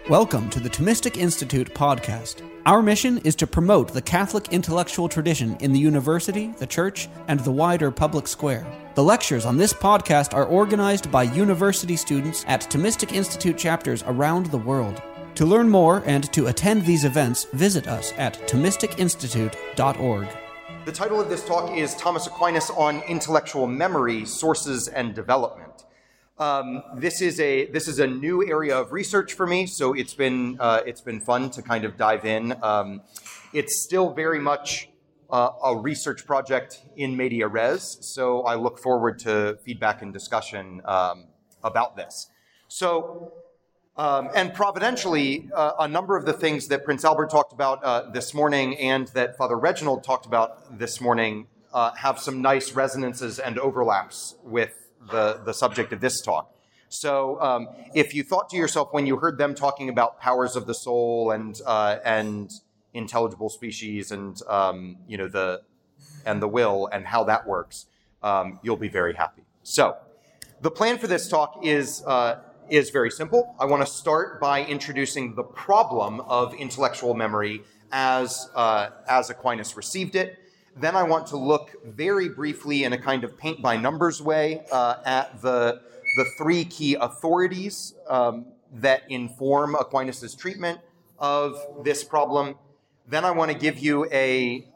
Welcome to the Thomistic Institute podcast. Our mission is to promote the Catholic intellectual tradition in the university, the church, and the wider public square. The lectures on this podcast are organized by university students at Thomistic Institute chapters around the world. To learn more and to attend these events, visit us at ThomisticInstitute.org. The title of this talk is Thomas Aquinas on Intellectual Memory, Sources and Development. This is a new area of research for me, so it's been fun to kind of dive in. It's still very much a research project in media res, so I look forward to feedback and discussion about this. So, and providentially, a number of the things that Prince Albert talked about this morning and that Father Reginald talked about this morning have some nice resonances and overlaps with the subject of this talk. So if you thought to yourself when you heard them talking about powers of the soul and intelligible species and the will and how that works, you'll be very happy. So the plan for this talk is very simple. I want to start by introducing the problem of intellectual memory as Aquinas received it. Then I want to look very briefly in a kind of paint-by-numbers way at the three key authorities that inform Aquinas' treatment of this problem. Then I want to give you a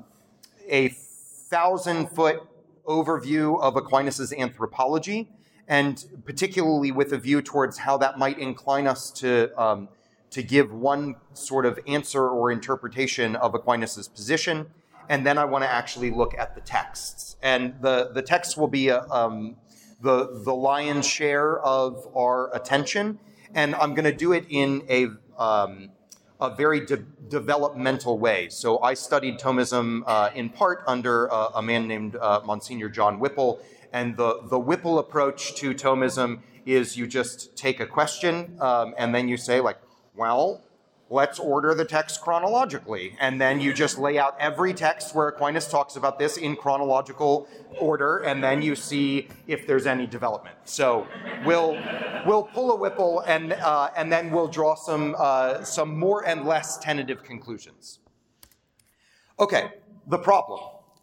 1,000-foot overview of Aquinas' anthropology, and particularly with a view towards how that might incline us to give one sort of answer or interpretation of Aquinas' position. And then I want to actually look at the texts. And the texts will be the lion's share of our attention. And I'm going to do it in a very developmental way. So I studied Thomism in part under a man named Monsignor John Whipple. And the Whipple approach to Thomism is you just take a question and then you say, let's order the text chronologically. And then you just lay out every text where Aquinas talks about this in chronological order, and then you see if there's any development. So we'll pull a Whipple, and then we'll draw some more and less tentative conclusions. Okay, the problem.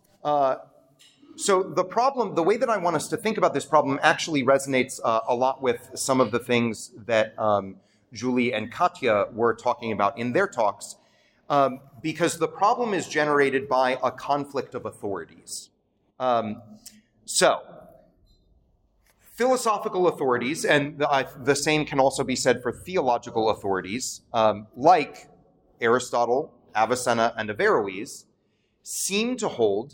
So the way that I want us to think about this problem actually resonates a lot with some of the things that Julie and Katya were talking about in their talks, because the problem is generated by a conflict of authorities. So, philosophical authorities, and the same can also be said for theological authorities, like Aristotle, Avicenna, and Averroes, seem to hold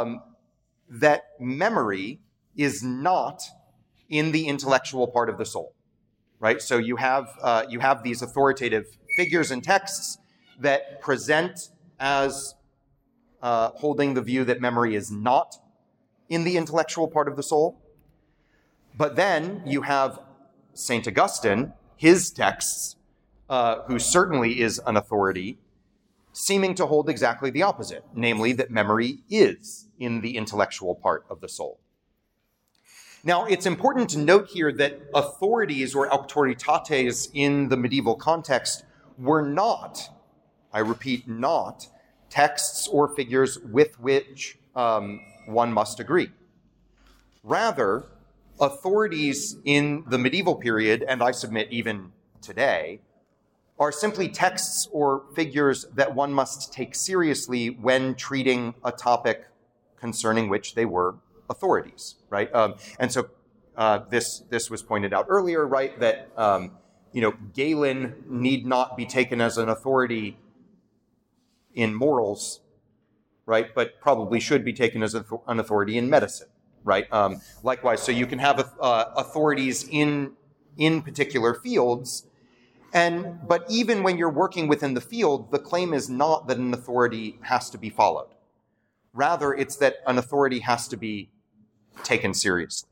that memory is not in the intellectual part of the soul. Right, so you have these authoritative figures and texts that present as holding the view that memory is not in the intellectual part of the soul. But then you have St. Augustine, his texts, who certainly is an authority, seeming to hold exactly the opposite, namely that memory is in the intellectual part of the soul. Now, it's important to note here that authorities or auctoritates in the medieval context were not, I repeat, not texts or figures with which one must agree. Rather, authorities in the medieval period, and I submit even today, are simply texts or figures that one must take seriously when treating a topic concerning which they were authorities, right? And so this was pointed out earlier, right, that Galen need not be taken as an authority in morals, right, but probably should be taken as an authority in medicine, right? Likewise, so you can have authorities in particular fields, but even when you're working within the field, the claim is not that an authority has to be followed. Rather, it's that an authority has to be taken seriously.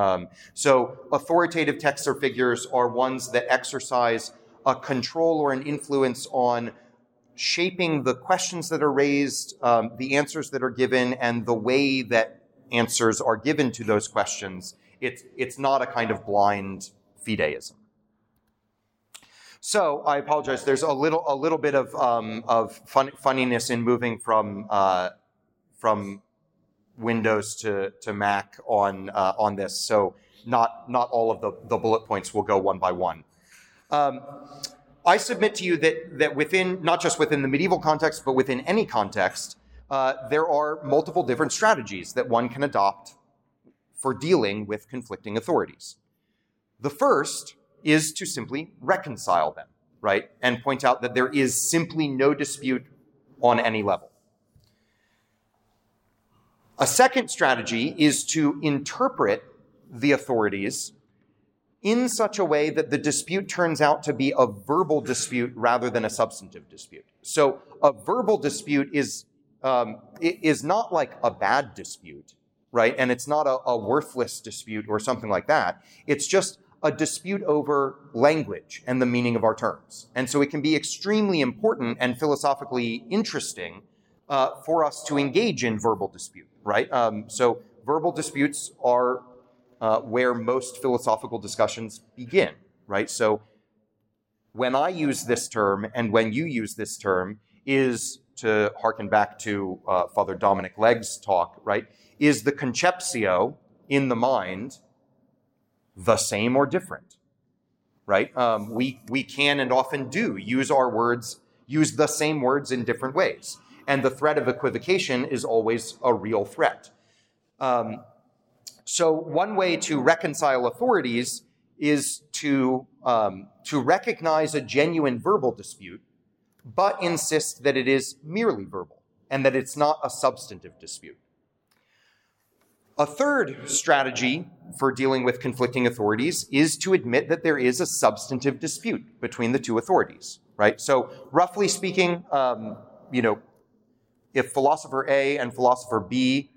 So authoritative texts or figures are ones that exercise a control or an influence on shaping the questions that are raised, the answers that are given, and the way that answers are given to those questions. It's not a kind of blind fideism. So I apologize. There's a little bit of funniness in moving from Windows to Mac on this. So not all of the bullet points will go one by one. I submit to you that within, not just within the medieval context, but within any context, there are multiple different strategies that one can adopt for dealing with conflicting authorities. The first is to simply reconcile them, right? And point out that there is simply no dispute on any level. A second strategy is to interpret the authorities in such a way that the dispute turns out to be a verbal dispute rather than a substantive dispute. So a verbal dispute is not like a bad dispute, right? And it's not a worthless dispute or something like that. It's just a dispute over language and the meaning of our terms. And so it can be extremely important and philosophically interesting for us to engage in verbal dispute, right? So verbal disputes are where most philosophical discussions begin, right? So when I use this term and when you use this term is, to hearken back to Father Dominic Legg's talk, right? Is the conceptio in the mind the same or different, right? We can and often do use the same words in different ways. And the threat of equivocation is always a real threat. So one way to reconcile authorities is to recognize a genuine verbal dispute, but insist that it is merely verbal and that it's not a substantive dispute. A third strategy for dealing with conflicting authorities is to admit that there is a substantive dispute between the two authorities, right? So roughly speaking, if philosopher A and philosopher B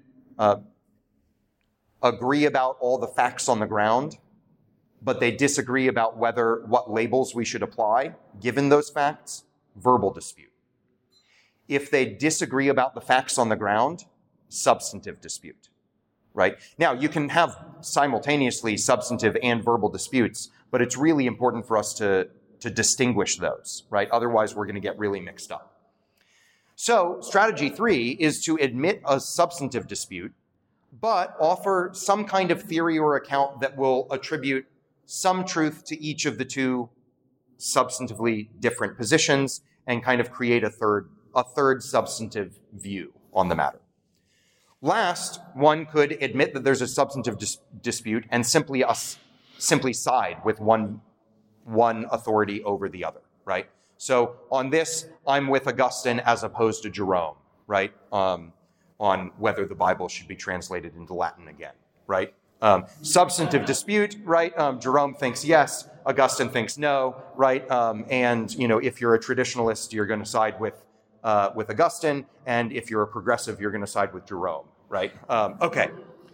agree about all the facts on the ground, but they disagree about what labels we should apply given those facts, verbal dispute. If they disagree about the facts on the ground, substantive dispute, right? Now, you can have simultaneously substantive and verbal disputes, but it's really important for us to distinguish those, right? Otherwise, we're going to get really mixed up. So, strategy 3 is to admit a substantive dispute, but offer some kind of theory or account that will attribute some truth to each of the two substantively different positions and kind of create a third substantive view on the matter. Last, one could admit that there's a substantive dispute and simply side with one authority over the other, right? So on this, I'm with Augustine as opposed to Jerome, right? On whether the Bible should be translated into Latin again, right? Substantive dispute, right? Jerome thinks yes, Augustine thinks no, right? And if you're a traditionalist, you're going to side with Augustine, and if you're a progressive, you're going to side with Jerome, right? Okay.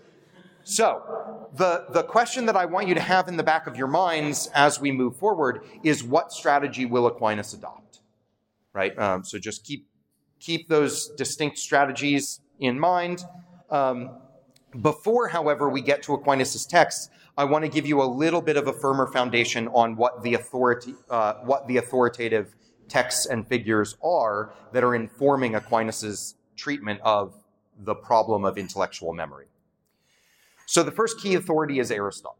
So the question that I want you to have in the back of your minds as we move forward is, what strategy will Aquinas adopt, right? So just keep those distinct strategies in mind. Before, however, we get to Aquinas' text, I want to give you a little bit of a firmer foundation on what the authoritative texts and figures are that are informing Aquinas' treatment of the problem of intellectual memory. So the first key authority is Aristotle.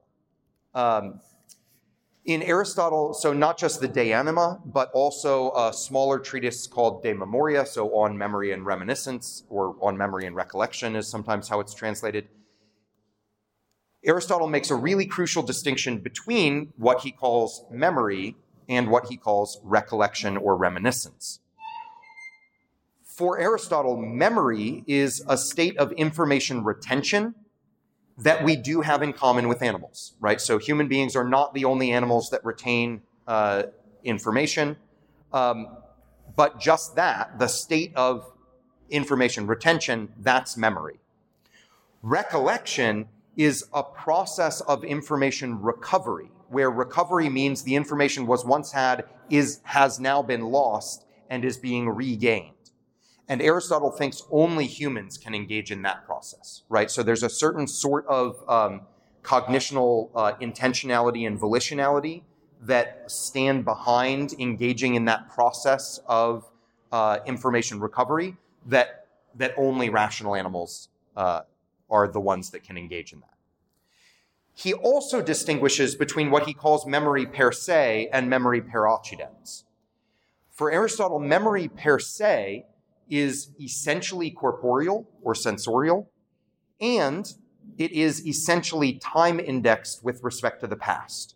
In Aristotle, so not just the De Anima, but also a smaller treatise called De Memoria, so on memory and reminiscence, or on memory and recollection is sometimes how it's translated. Aristotle makes a really crucial distinction between what he calls memory and what he calls recollection or reminiscence. For Aristotle, memory is a state of information retention that we do have in common with animals, right? So human beings are not the only animals that retain information, but just that, the state of information retention, that's memory. Recollection is a process of information recovery, where recovery means the information was once had, has now been lost, and is being regained. And Aristotle thinks only humans can engage in that process, right? So there's a certain sort of cognitional intentionality and volitionality that stand behind engaging in that process of information recovery that only rational animals are the ones that can engage in that. He also distinguishes between what he calls memory per se and memory per occidens. For Aristotle, memory per se is essentially corporeal or sensorial, and it is essentially time indexed with respect to the past.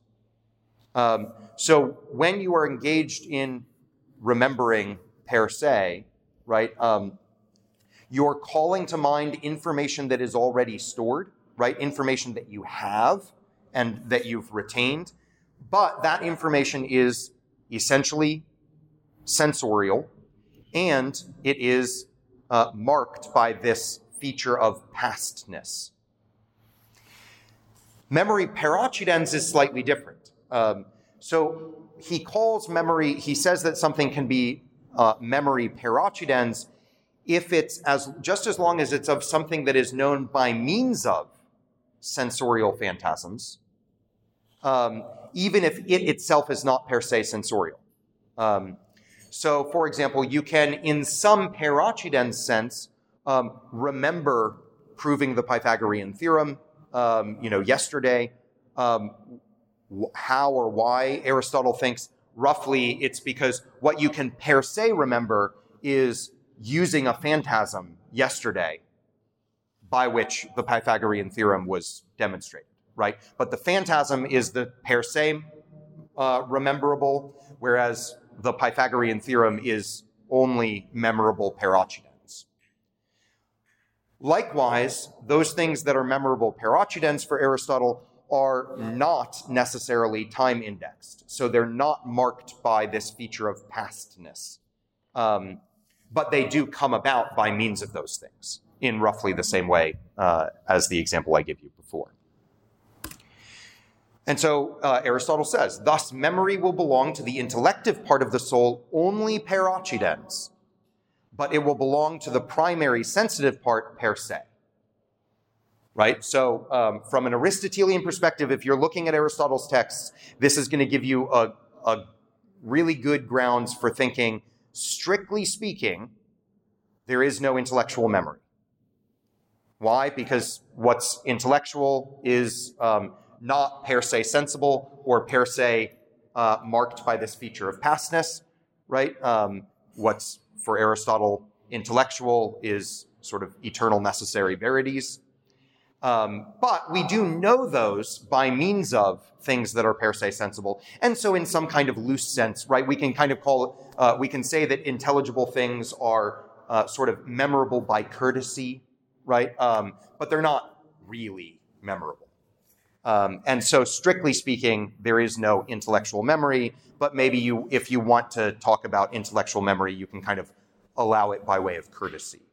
So when you are engaged in remembering per se, right, you're calling to mind information that is already stored, right, information that you have and that you've retained, but that information is essentially sensorial, and it is marked by this feature of pastness. Memory per occidens is slightly different. So he calls memory, he says that something can be memory per occidens if it's just as long as it's of something that is known by means of sensorial phantasms, even if it itself is not per se sensorial. So, for example, you can, in some per occidens sense, remember proving the Pythagorean theorem, yesterday. How or why? Aristotle thinks roughly it's because what you can per se remember is using a phantasm yesterday by which the Pythagorean theorem was demonstrated, right? But the phantasm is the per se rememberable, whereas the Pythagorean theorem is only memorable per occidens. Likewise, those things that are memorable per occidens for Aristotle are not necessarily time indexed. So they're not marked by this feature of pastness. But they do come about by means of those things in roughly the same way as the example I gave you before. And so Aristotle says, thus memory will belong to the intellective part of the soul only per occidens, but it will belong to the primary sensitive part per se. Right? So from an Aristotelian perspective, if you're looking at Aristotle's texts, this is going to give you a really good grounds for thinking, strictly speaking, there is no intellectual memory. Why? Because what's intellectual is not per se sensible or per se marked by this feature of pastness, right? What's for Aristotle intellectual is sort of eternal necessary verities. But we do know those by means of things that are per se sensible. And so in some kind of loose sense, right, we can kind of we can say that intelligible things are sort of memorable by courtesy, right? But they're not really memorable. And so strictly speaking, there is no intellectual memory, but maybe if you want to talk about intellectual memory, you can kind of allow it by way of courtesy.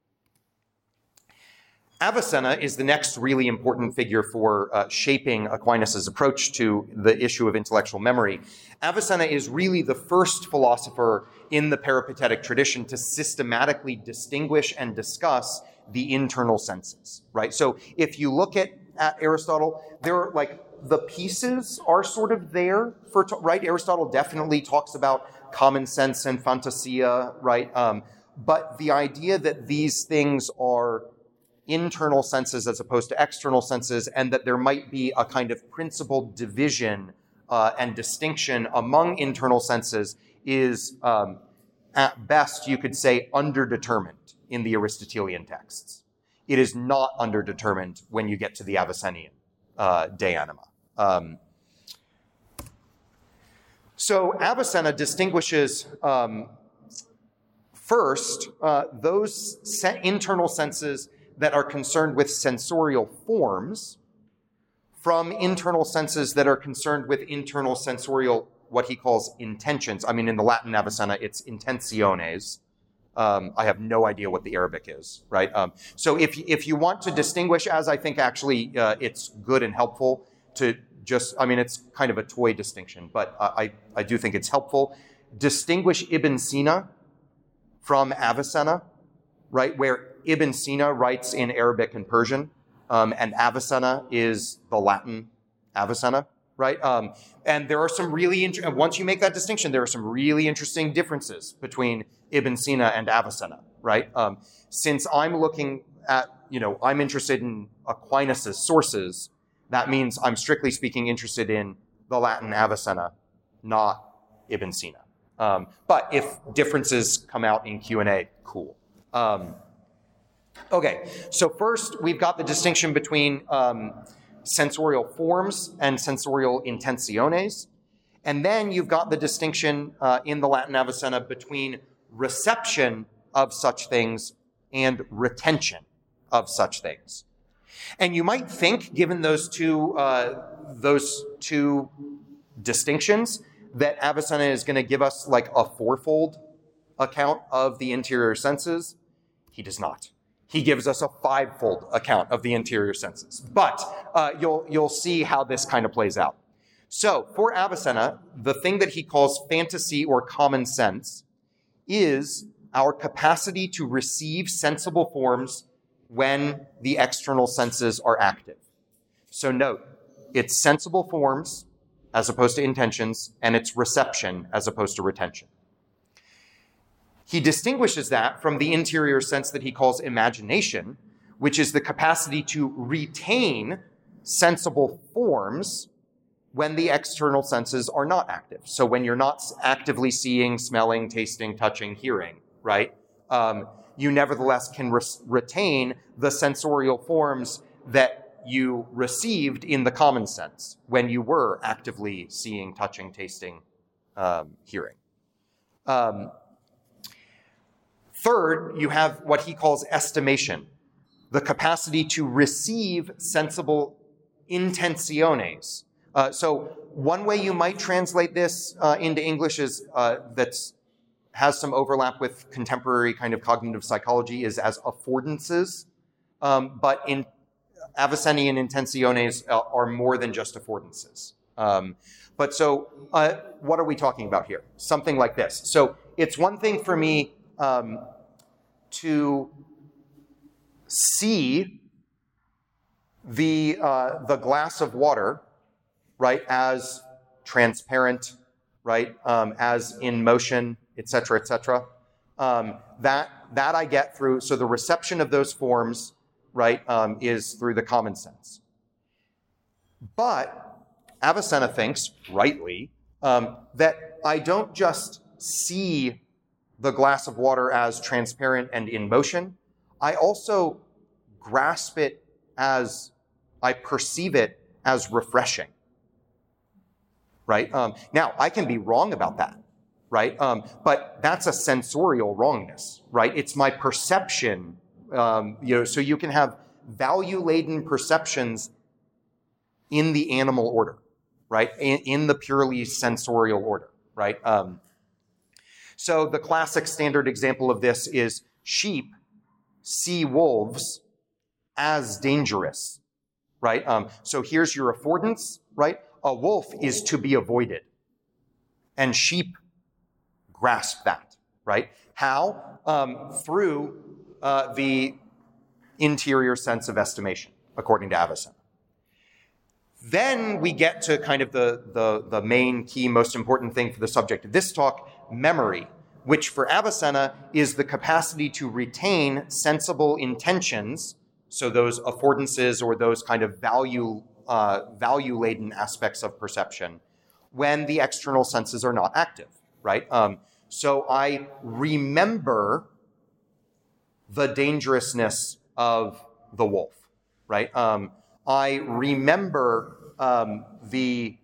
Avicenna is the next really important figure for shaping Aquinas' approach to the issue of intellectual memory. Avicenna is really the first philosopher in the peripatetic tradition to systematically distinguish and discuss the internal senses, right? So if you look at Aristotle, there are the pieces are sort of there right? Aristotle definitely talks about common sense and fantasia, right? But the idea that these things are internal senses as opposed to external senses, and that there might be a kind of principled division and distinction among internal senses is, at best, you could say, underdetermined in the Aristotelian texts. It is not underdetermined when you get to the Avicennian De Anima. So Avicenna distinguishes first those internal senses that are concerned with sensorial forms from internal senses that are concerned with internal sensorial, what he calls intentions. I mean, in the Latin Avicenna, it's intentiones. I have no idea what the Arabic is, right? So if you want to distinguish, as I think actually it's good and helpful to just, I mean, it's kind of a toy distinction, but I do think it's helpful. Distinguish Ibn Sina from Avicenna, right? Where Ibn Sina writes in Arabic and Persian, and Avicenna is the Latin Avicenna, right? And there are some really, once you make that distinction, there are some really interesting differences between Ibn Sina and Avicenna, right? Since I'm looking at, I'm interested in Aquinas' sources, that means I'm strictly speaking interested in the Latin Avicenna, not Ibn Sina. But if differences come out in Q&A, cool. Okay, so first we've got the distinction between sensorial forms and sensorial intentiones. And then you've got the distinction in the Latin Avicenna between reception of such things and retention of such things. And you might think, given those two distinctions, that Avicenna is going to give us like a fourfold account of the interior senses. He does not. He gives us a fivefold account of the interior senses. But you'll see how this kind of plays out. So for Avicenna, the thing that he calls fantasy or common sense is our capacity to receive sensible forms when the external senses are active. So note, it's sensible forms as opposed to intentions, and it's reception as opposed to retention. He distinguishes that from the interior sense that he calls imagination, which is the capacity to retain sensible forms when the external senses are not active. So when you're not actively seeing, smelling, tasting, touching, hearing, right? You nevertheless can retain the sensorial forms that you received in the common sense when you were actively seeing, touching, tasting, hearing. Third, you have what he calls estimation, the capacity to receive sensible intenciones. So one way you might translate this into English is has some overlap with contemporary kind of cognitive psychology is as affordances. But in Avicennian intenciones are more than just affordances. But so what are we talking about here? Something like this. So it's one thing for me to see the glass of water, right, as transparent, right, as in motion, et cetera, et cetera. That I get through, so the reception of those forms, right, is through the common sense. But Avicenna thinks, rightly, that I don't just see the glass of water as transparent and in motion. I also grasp it as, I perceive it as refreshing, right? Now, I can be wrong about that, right? But that's a sensorial wrongness, right? It's my perception, so you can have value-laden perceptions in the animal order, right? In the purely sensorial order, right? So the classic standard example of this is sheep see wolves as dangerous, right? So here's your affordance, right? A wolf is to be avoided. And sheep grasp that, right? How? Through the interior sense of estimation, according to Avicenna. Then we get to kind of the main, key, most important thing for the subject of this talk, memory, which for Avicenna is the capacity to retain sensible intentions, so those affordances or those kind of value-laden aspects of perception, when the external senses are not active, right? So I remember the dangerousness of the wolf, right? I remember the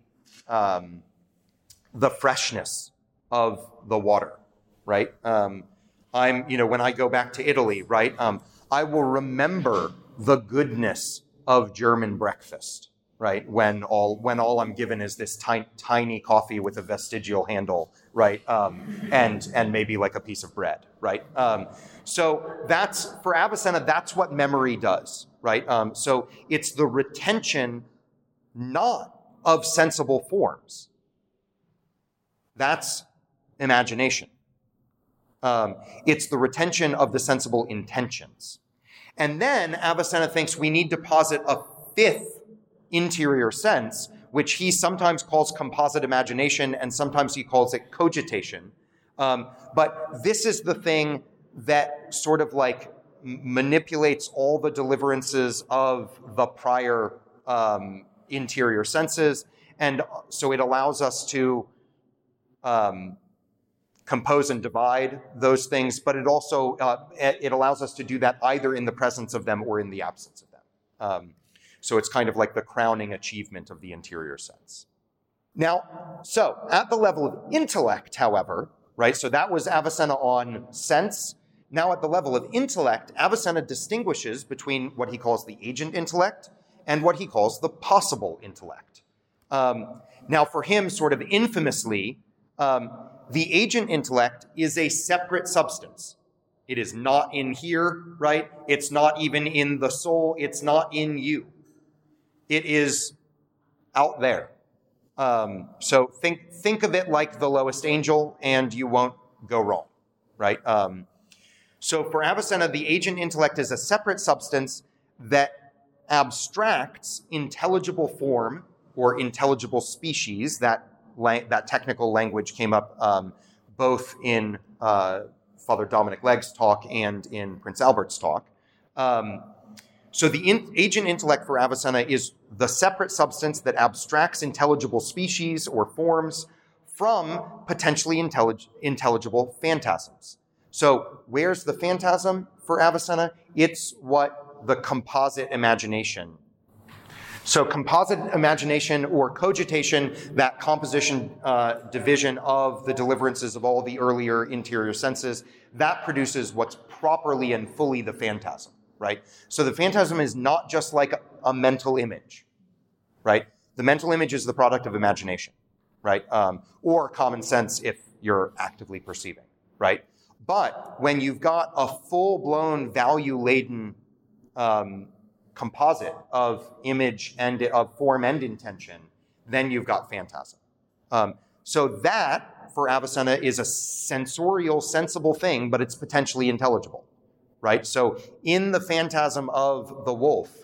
freshness of the water, right? When I go back to Italy, right? I will remember the goodness of German breakfast, right? When all I'm given is this tiny coffee with a vestigial handle, right? And maybe like a piece of bread, right? So that's, for Avicenna, that's what memory does, right? So it's the retention not of sensible forms. That's imagination. It's the retention of the sensible intentions. And then Avicenna thinks we need to posit a fifth interior sense, which he sometimes calls composite imagination and sometimes he calls it cogitation. But this is the thing that sort of like manipulates all the deliverances of the prior interior senses. And so it allows us to compose and divide those things, but it also it allows us to do that either in the presence of them or in the absence of them. So it's kind of like the crowning achievement of the interior sense. Now, so at the level of intellect, however, right, so that was Avicenna on sense. Now at the level of intellect, Avicenna distinguishes between what he calls the agent intellect and what he calls the possible intellect. Now for him, sort of infamously, the agent intellect is a separate substance. It is not in here, right? It's not even in the soul. It's not in you. It is out there. So think of it like the lowest angel, and you won't go wrong, right? So for Avicenna, the agent intellect is a separate substance that abstracts intelligible form or intelligible species. That technical language came up both in Father Dominic Legg's talk and in Prince Albert's talk. So the agent intellect for Avicenna is the separate substance that abstracts intelligible species or forms from potentially intelligible phantasms. So where's the phantasm for Avicenna? It's what the composite imagination. So composite imagination or cogitation, that composition division of the deliverances of all the earlier interior senses, that produces what's properly and fully the phantasm, right? So the phantasm is not just like a mental image, right? The mental image is the product of imagination, right? Or common sense if you're actively perceiving, right? But when you've got a full-blown value-laden composite of image and of form and intention, then you've got phantasm. So that, for Avicenna, is a sensorial, sensible thing, but it's potentially intelligible, right? So in the phantasm of the wolf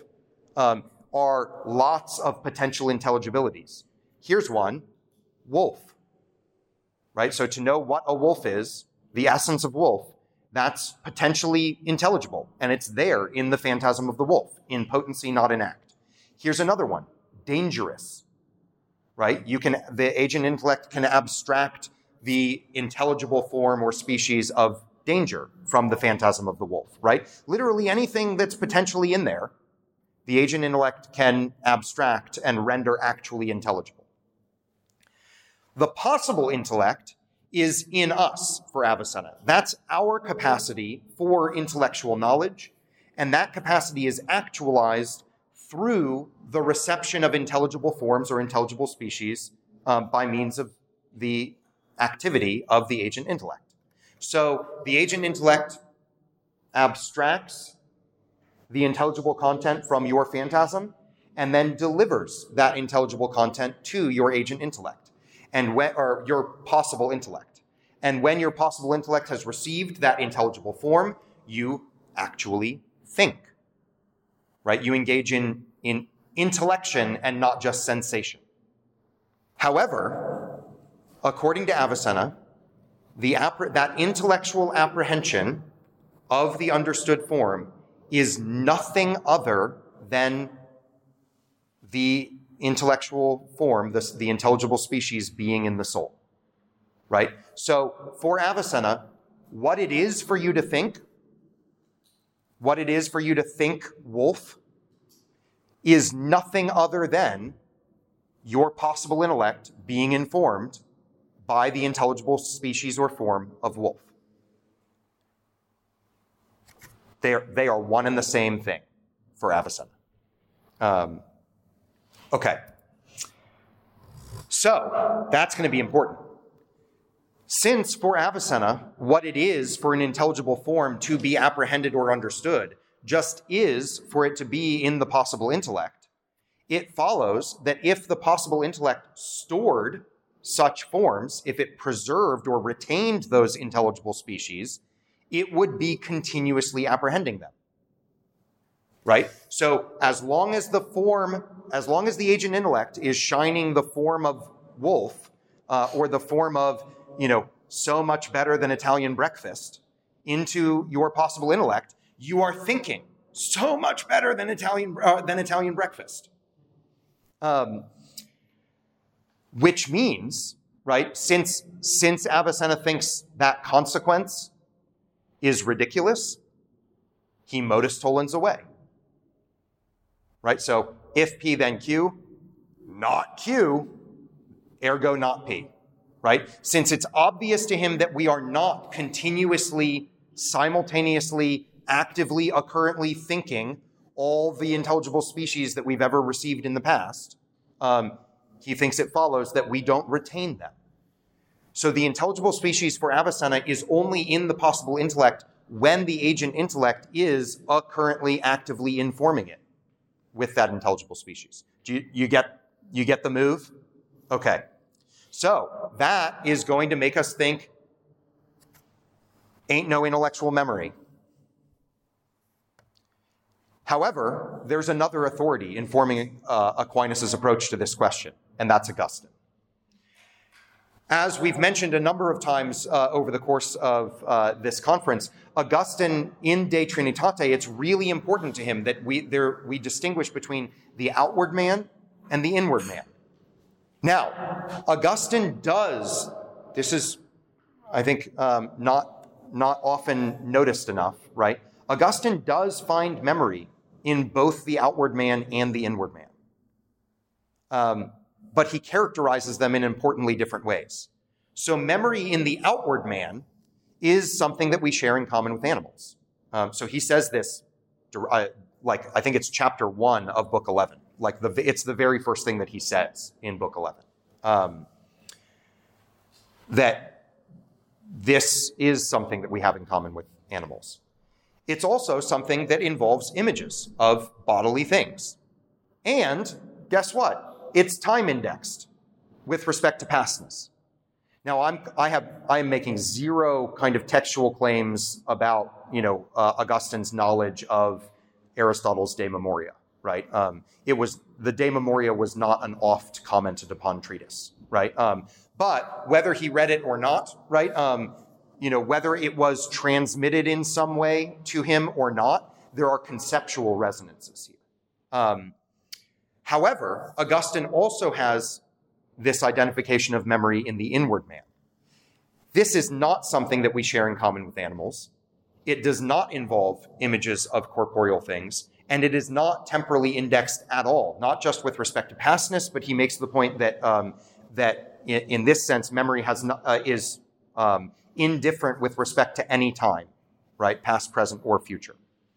are lots of potential intelligibilities. Here's one, wolf, right? So to know what a wolf is, the essence of wolf, that's potentially intelligible, and it's there in the phantasm of the wolf, in potency, not in act. Here's another one, dangerous, right? The agent intellect can abstract the intelligible form or species of danger from the phantasm of the wolf, right? Literally anything that's potentially in there, the agent intellect can abstract and render actually intelligible. The possible intellect is in us for Avicenna. That's our capacity for intellectual knowledge, and that capacity is actualized through the reception of intelligible forms or intelligible species by means of the activity of the agent intellect. So the agent intellect abstracts the intelligible content from your phantasm and then delivers that intelligible content to your agent intellect. Or your possible intellect. And when your possible intellect has received that intelligible form, you actually think, right? You engage in intellection and not just sensation. However, according to Avicenna, that intellectual apprehension of the understood form is nothing other than the intellectual form, the intelligible species being in the soul, right? So for Avicenna, what it is for you to think wolf, is nothing other than your possible intellect being informed by the intelligible species or form of wolf. They are one and the same thing for Avicenna. Okay, so that's going to be important. Since for Avicenna, what it is for an intelligible form to be apprehended or understood just is for it to be in the possible intellect, it follows that if the possible intellect stored such forms, if it preserved or retained those intelligible species, it would be continuously apprehending them. right? So as long as the agent intellect is shining the form of wolf, or the form of, so much better than Italian breakfast into your possible intellect, you are thinking so much better than Italian breakfast. Which means, right, since Avicenna thinks that consequence is ridiculous, he modus tollens away. Right? So if P then Q, not Q, ergo not P. Right? Since it's obvious to him that we are not continuously, simultaneously, actively, occurrently thinking all the intelligible species that we've ever received in the past, he thinks it follows that we don't retain them. So the intelligible species for Avicenna is only in the possible intellect when the agent intellect is currently actively informing it with that intelligible species. Do you get the move? Okay. So that is going to make us think, ain't no intellectual memory. However, there's another authority informing Aquinas' approach to this question, and that's Augustine. As we've mentioned a number of times over the course of this conference, Augustine in De Trinitate, it's really important to him that we distinguish between the outward man and the inward man. Now, Augustine does, this is, I think, not often noticed enough, right? Augustine does find memory in both the outward man and the inward man. But he characterizes them in importantly different ways. So memory in the outward man is something that we share in common with animals. So he says this, I think it's chapter 1 of book 11. It's the very first thing that he says in book 11. That this is something that we have in common with animals. It's also something that involves images of bodily things. And guess what? It's time indexed with respect to pastness. Now, I am making zero kind of textual claims about, Augustine's knowledge of Aristotle's De Memoria, right? The De Memoria was not an oft commented upon treatise, right? But whether he read it or not, right? Whether it was transmitted in some way to him or not, there are conceptual resonances here. However, Augustine also has this identification of memory in the inward man. This is not something that we share in common with animals. It does not involve images of corporeal things, and it is not temporally indexed at all, not just with respect to pastness, but he makes the point that that in this sense, memory is indifferent with respect to any time, right? Past, present, or future.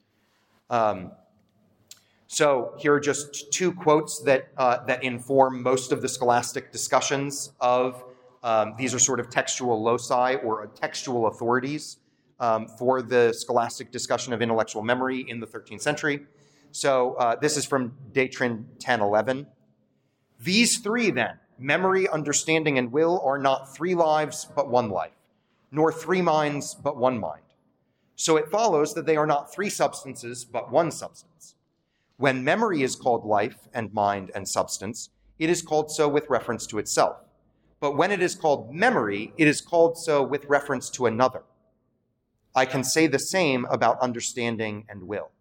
So here are just two quotes that inform most of the scholastic discussions of, these are sort of textual loci or textual authorities for the scholastic discussion of intellectual memory in the 13th century. So this is from De Trin 10:11. These three then, memory, understanding, and will, are not three lives but one life, nor three minds but one mind. So it follows that they are not three substances but one substance. When memory is called life and mind and substance, it is called so with reference to itself. But when it is called memory, it is called so with reference to another. I can say the same about understanding and will.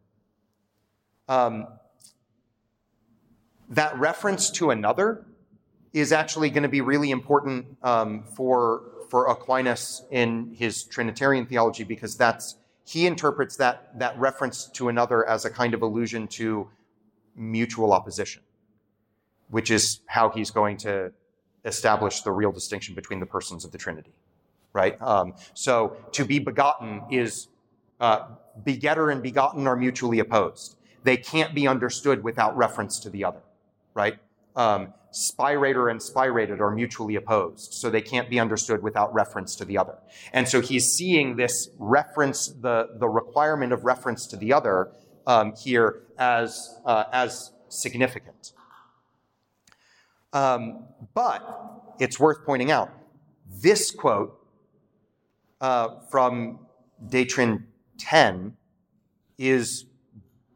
That reference to another is actually going to be really important for Aquinas in his Trinitarian theology, because he interprets that reference to another as a kind of allusion to mutual opposition, which is how he's going to establish the real distinction between the persons of the Trinity, right? So to be begotten is, begetter and begotten are mutually opposed. They can't be understood without reference to the other, right? Spirator and spirated are mutually opposed, so they can't be understood without reference to the other. And so he's seeing this reference, the requirement of reference to the other here as significant. But it's worth pointing out, this quote from De Trin 10 is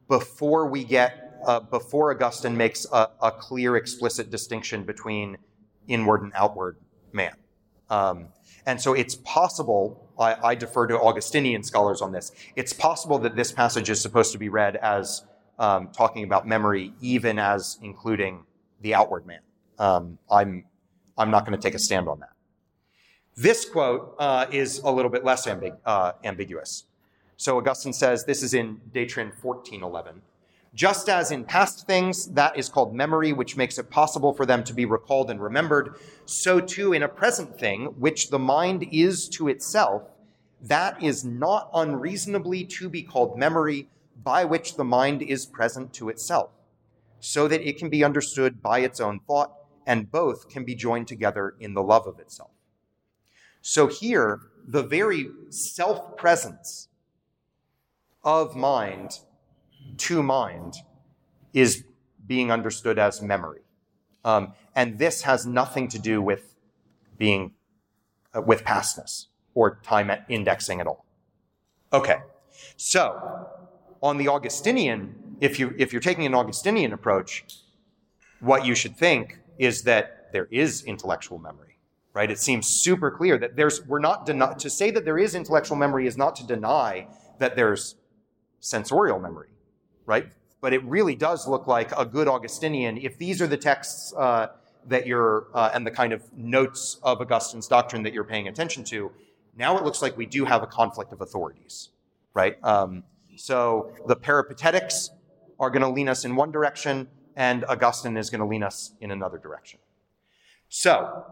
before Augustine makes a clear, explicit distinction between inward and outward man. And so it's possible, I defer to Augustinian scholars on this, it's possible that this passage is supposed to be read as talking about memory, even as including the outward man. I'm not going to take a stand on that. This quote is a little bit less ambiguous. So Augustine says, this is in De Trin 14:11. Just as in past things, that is called memory, which makes it possible for them to be recalled and remembered, so too in a present thing, which the mind is to itself, that is not unreasonably to be called memory, by which the mind is present to itself, so that it can be understood by its own thought, and both can be joined together in the love of itself. So here, the very self-presence of mind to mind is being understood as memory. And this has nothing to do with being, with pastness or time indexing at all. Okay, so on the Augustinian, if you're taking an Augustinian approach, what you should think is that there is intellectual memory, right? It seems super clear that to say that there is intellectual memory is not to deny that there's sensorial memory, right? But it really does look like a good Augustinian, if these are the texts that you're, and the kind of notes of Augustine's doctrine that you're paying attention to, now it looks like we do have a conflict of authorities, right? So the Peripatetics are going to lean us in one direction, and Augustine is going to lean us in another direction. So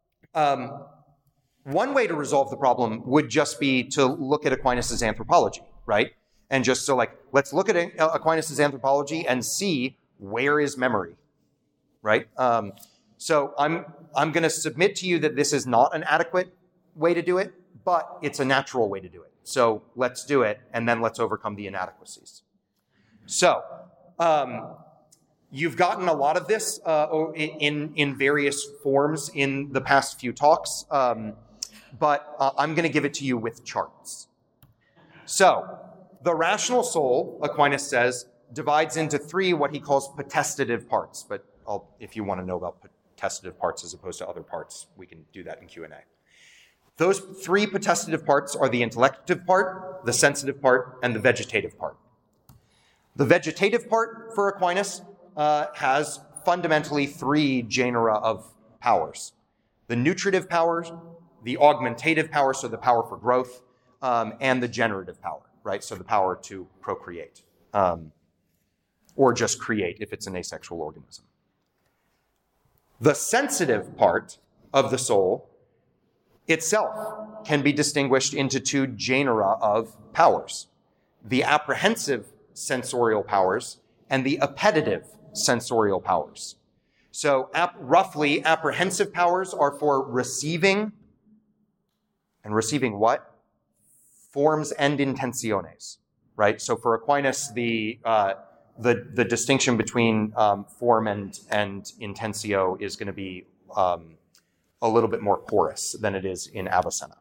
one way to resolve the problem would just be to look at Aquinas' anthropology, right? And just so let's look at Aquinas' anthropology and see where is memory, right? So I'm going to submit to you that this is not an adequate way to do it, but it's a natural way to do it. So let's do it, and then let's overcome the inadequacies. So you've gotten a lot of this in various forms in the past few talks, but I'm going to give it to you with charts. So the rational soul, Aquinas says, divides into three what he calls potestative parts. But if you want to know about potestative parts as opposed to other parts, we can do that in Q&A. Those three potestative parts are the intellective part, the sensitive part, and the vegetative part. The vegetative part for Aquinas has fundamentally three genera of powers. The nutritive power, the augmentative power, so the power for growth, and the generative power, right? So the power to procreate, or just create if it's an asexual organism. The sensitive part of the soul itself can be distinguished into two genera of powers: the apprehensive sensorial powers and the appetitive sensorial powers. So roughly, apprehensive powers are for receiving, and receiving what? Forms and intentiones, right? So for Aquinas, the distinction between form and intentio is going to be a little bit more porous than it is in Avicenna.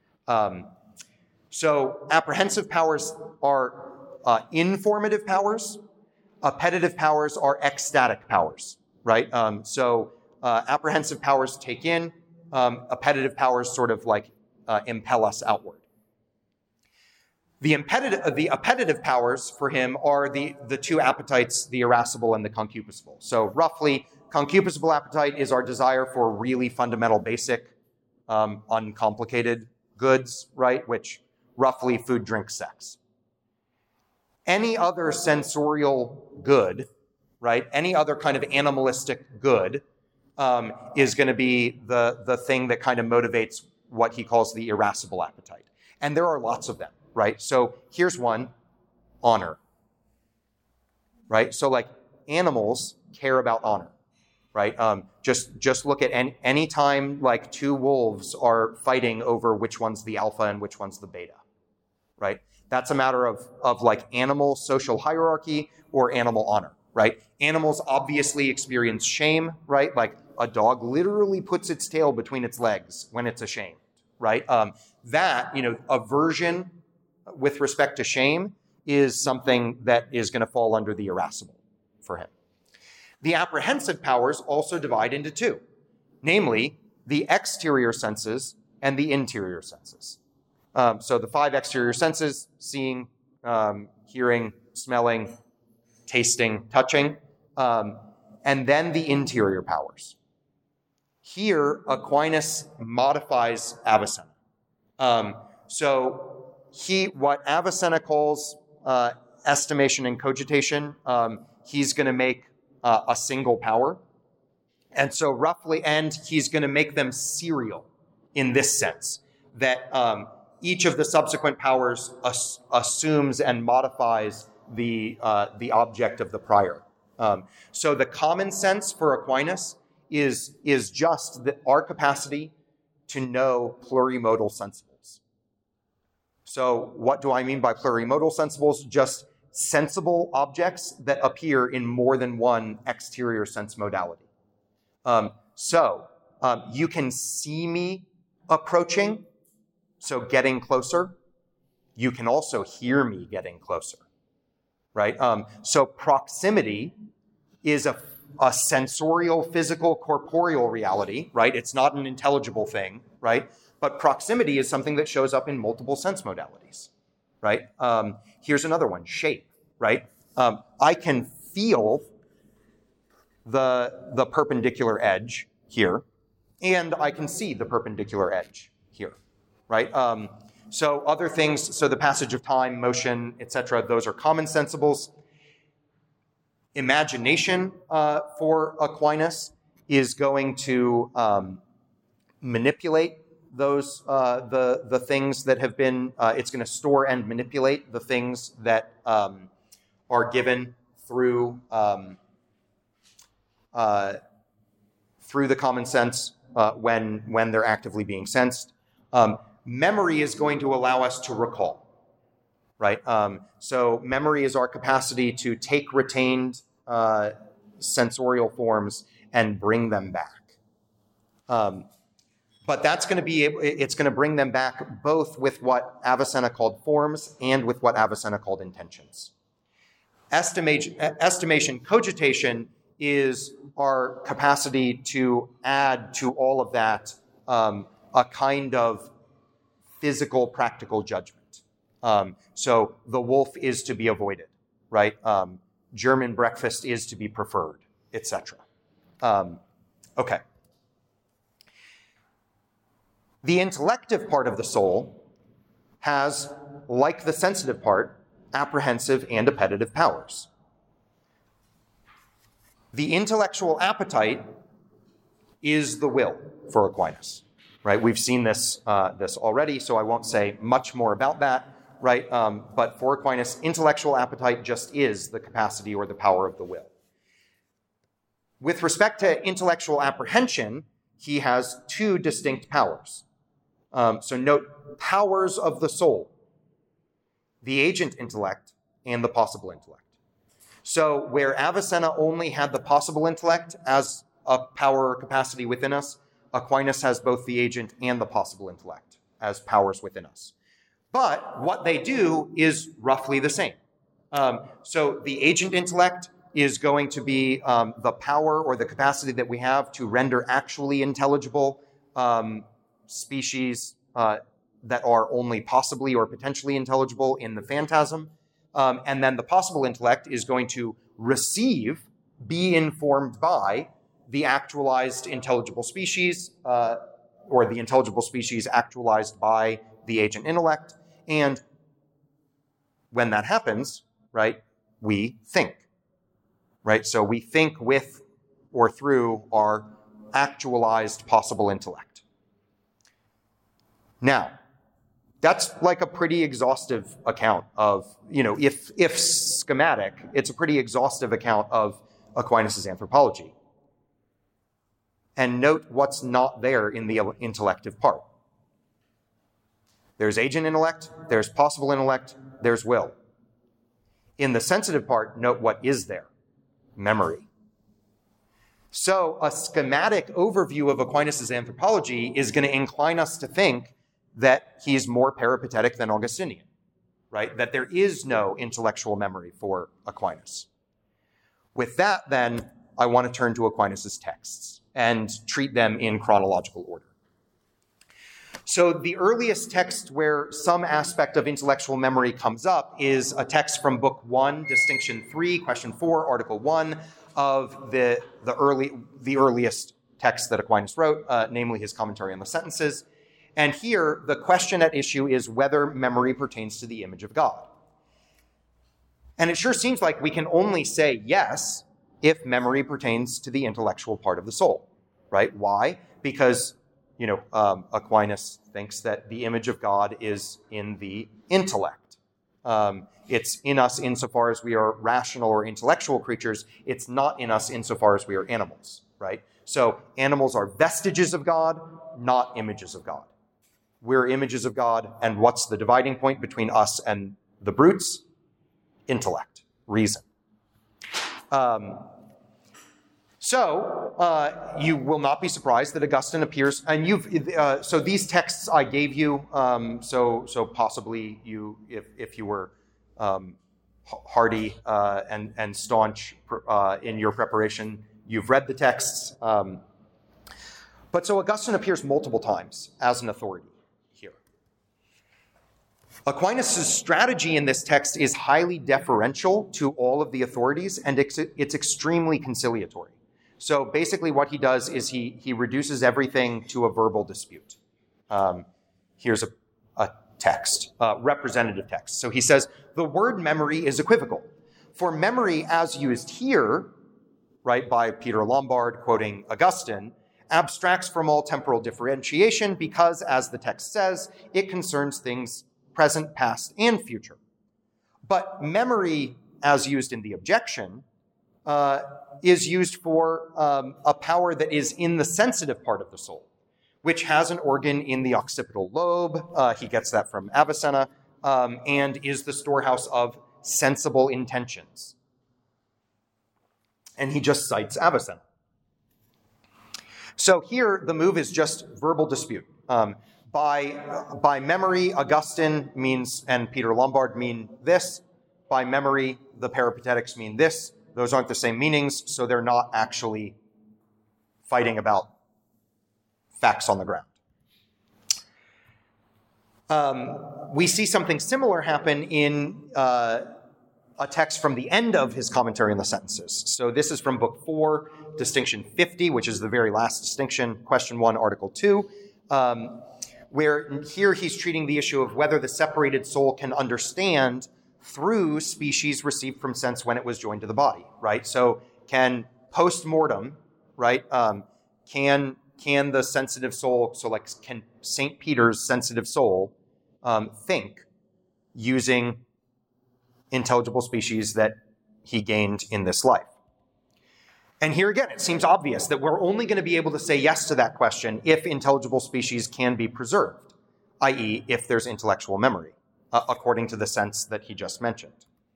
So apprehensive powers are informative powers. Appetitive powers are ecstatic powers, right? So apprehensive powers take in, appetitive powers sort of impel us outward. The appetitive powers for him are the two appetites, the irascible and the concupiscible. So roughly, concupiscible appetite is our desire for really fundamental, basic, uncomplicated goods, right? Which roughly food, drink, sex. Any other sensorial good, right? Any other kind of animalistic good is going to be the thing that kind of motivates what he calls the irascible appetite. And there are lots of them, right? So here's one: honor, right? So animals care about honor, right? Just look at any time two wolves are fighting over which one's the alpha and which one's the beta, right? That's a matter of animal social hierarchy or animal honor, right? Animals obviously experience shame, right? A dog literally puts its tail between its legs when it's ashamed, right? Aversion with respect to shame is something that is going to fall under the irascible for him. The apprehensive powers also divide into two, namely the exterior senses and the interior senses. So the 5 exterior senses, seeing, hearing, smelling, tasting, touching, and then the interior powers. Here, Aquinas modifies Avicenna. What Avicenna calls estimation and cogitation, he's going to make a single power. And so he's going to make them serial in this sense, that each of the subsequent powers assumes and modifies the object of the prior. So the common sense for Aquinas is just our capacity to know plurimodal sensibles. So what do I mean by plurimodal sensibles? Just sensible objects that appear in more than one exterior sense modality. You can see me approaching, so getting closer. You can also hear me getting closer, right? So proximity is a sensorial, physical, corporeal reality, right? It's not an intelligible thing, right? But proximity is something that shows up in multiple sense modalities, right? Here's another one, shape, right? I can feel the perpendicular edge here, and I can see the perpendicular edge here, right? So other things, so the passage of time, motion, etc., those are common sensibles. Imagination for Aquinas is going to manipulate those the things that have been. It's going to store and manipulate the things that are given through the common sense when they're actively being sensed. Memory is going to allow us to recall, right? So memory is our capacity to take retained sensorial forms and bring them back. But it's going to bring them back both with what Avicenna called forms and with what Avicenna called intentions. Estimation, cogitation is our capacity to add to all of that a kind of physical, practical judgment. So the wolf is to be avoided, right? German breakfast is to be preferred, etc. Okay. The intellective part of the soul has, like the sensitive part, apprehensive and appetitive powers. The intellectual appetite is the will for Aquinas, right? We've seen this already, so I won't say much more about that, right? But for Aquinas, intellectual appetite just is the capacity or the power of the will. With respect to intellectual apprehension, he has 2 distinct powers. So note, powers of the soul: the agent intellect and the possible intellect. So where Avicenna only had the possible intellect as a power or capacity within us, Aquinas has both the agent and the possible intellect as powers within us. But what they do is roughly the same. So the agent intellect is going to be the power or the capacity that we have to render actually intelligible species that are only possibly or potentially intelligible in the phantasm. And then the possible intellect is going to be informed by the actualized intelligible species, or the intelligible species actualized by the agent intellect. And when that happens, right, we think, right? So we think with or through our actualized possible intellect. Now, that's like a pretty exhaustive account of, if schematic, it's a pretty exhaustive account of Aquinas' anthropology. And note what's not there in the intellective part. There's agent intellect, there's possible intellect, there's will. In the sensitive part, note what is there: memory. So a schematic overview of Aquinas' anthropology is going to incline us to think that he's more peripatetic than Augustinian, right? That there is no intellectual memory for Aquinas. With that, then, I want to turn to Aquinas' texts and treat them in chronological order. So the earliest text where some aspect of intellectual memory comes up is a text from Book 1, Distinction 3, Question 4, Article 1 of the earliest text that Aquinas wrote, namely his commentary on the sentences. And here, the question at issue is whether memory pertains to the image of God. And it sure seems like we can only say yes if memory pertains to the intellectual part of the soul, right? Why? Because, Aquinas thinks that the image of God is in the intellect. It's in us insofar as we are rational or intellectual creatures. It's not in us insofar as we are animals, right? So animals are vestiges of God, not images of God. We're images of God, and what's the dividing point between us and the brutes? Intellect, reason. So you will not be surprised that Augustine appears, and so these texts I gave you, so possibly you, if you were hardy and staunch in your preparation, you've read the texts. But so Augustine appears multiple times as an authority here. Aquinas' strategy in this text is highly deferential to all of the authorities, and it's extremely conciliatory. So basically what he does is he reduces everything to a verbal dispute. Here's a text, representative text. So he says, the word memory is equivocal. For memory as used here, right, by Peter Lombard, quoting Augustine, abstracts from all temporal differentiation because, as the text says, it concerns things present, past, and future. But memory, as used in the objection, is used for a power that is in the sensitive part of the soul, which has an organ in the occipital lobe. He gets that from Avicenna, and is the storehouse of sensible intentions. And he just cites Avicenna. So here, the move is just verbal dispute. By memory, Augustine means, and Peter Lombard mean this. By memory, the Peripatetics mean this. Those aren't the same meanings, so they're not actually fighting about facts on the ground. We see something similar happen in a text from the end of his commentary on the sentences. So this is from Book 4, Distinction 50, which is the very last distinction, Question 1, Article 2, where here he's treating the issue of whether the separated soul can understand through species received from sense when it was joined to the body, right? So can post-mortem, right, can the sensitive soul, so like can St. Peter's sensitive soul think using intelligible species that he gained in this life? And here again, it seems obvious that we're only going to be able to say yes to that question if intelligible species can be preserved, i.e. if there's intellectual memory, according to the sense that he just mentioned.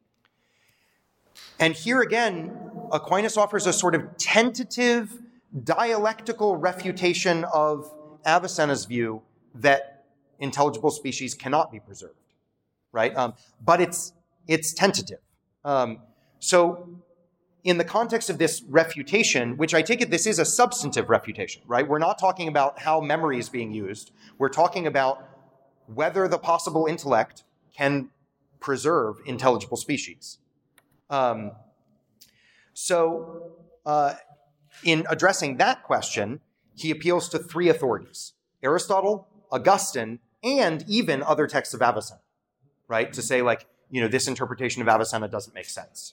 And here again, Aquinas offers a sort of tentative dialectical refutation of Avicenna's view that intelligible species cannot be preserved, right? But it's tentative. So in the context of this refutation, which I take it this is a substantive refutation, right? We're not talking about how memory is being used. We're talking about whether the possible intellect can preserve intelligible species. In addressing that question, he appeals to three authorities: Aristotle, Augustine, and even other texts of Avicenna, right? To say, like, this interpretation of Avicenna doesn't make sense.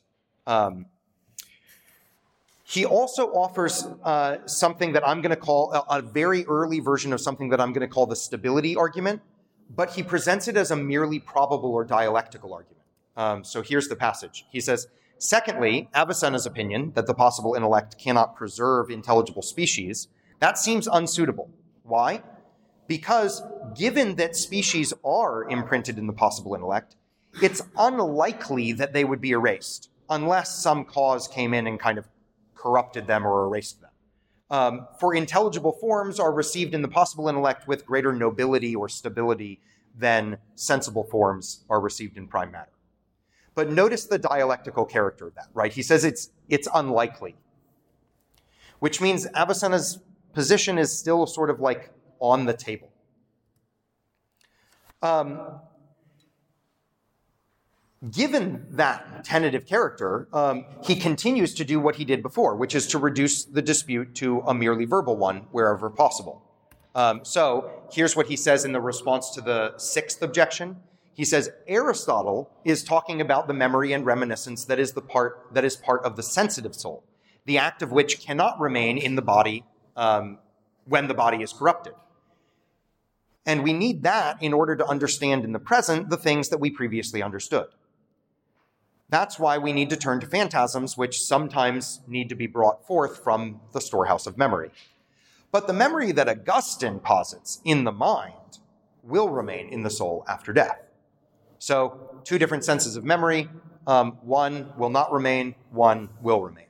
He also offers something that I'm going to call a very early version of something that I'm going to call the stability argument, but he presents it as a merely probable or dialectical argument. So here's the passage. He says, secondly, Avicenna's opinion that the possible intellect cannot preserve intelligible species, that seems unsuitable. Why? Because given that species are imprinted in the possible intellect, it's unlikely that they would be erased unless some cause came in and kind of corrupted them or erased them. For intelligible forms are received in the possible intellect with greater nobility or stability then sensible forms are received in prime matter. But notice the dialectical character of that, right? He says it's unlikely, which means Avicenna's position is still sort of like on the table. Given that tentative character, he continues to do what he did before, which is to reduce the dispute to a merely verbal one wherever possible. So here's what he says in the response to the sixth objection. He says, Aristotle is talking about the memory and reminiscence that is part of the sensitive soul, the act of which cannot remain in the body when the body is corrupted. And we need that in order to understand in the present the things that we previously understood. That's why we need to turn to phantasms, which sometimes need to be brought forth from the storehouse of memory. But the memory that Augustine posits in the mind will remain in the soul after death. So, two different senses of memory. One will not remain, one will remain.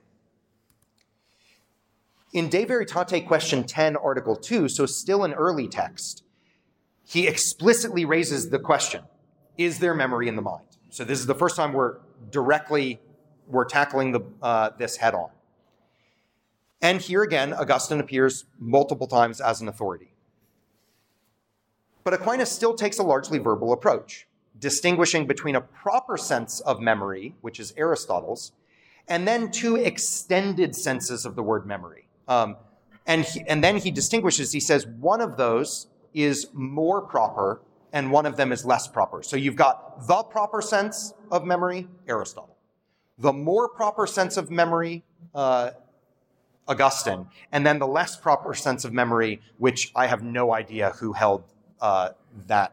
In De Veritate, question 10, article 2, so still an early text, he explicitly raises the question, is there memory in the mind? So this is the first time we're tackling this head on. And here again, Augustine appears multiple times as an authority. But Aquinas still takes a largely verbal approach, distinguishing between a proper sense of memory, which is Aristotle's, and then two extended senses of the word memory. And then he distinguishes, he says one of those is more proper and one of them is less proper. So you've got the proper sense of memory, Aristotle. The more proper sense of memory, Augustine. And then the less proper sense of memory, which I have no idea who held that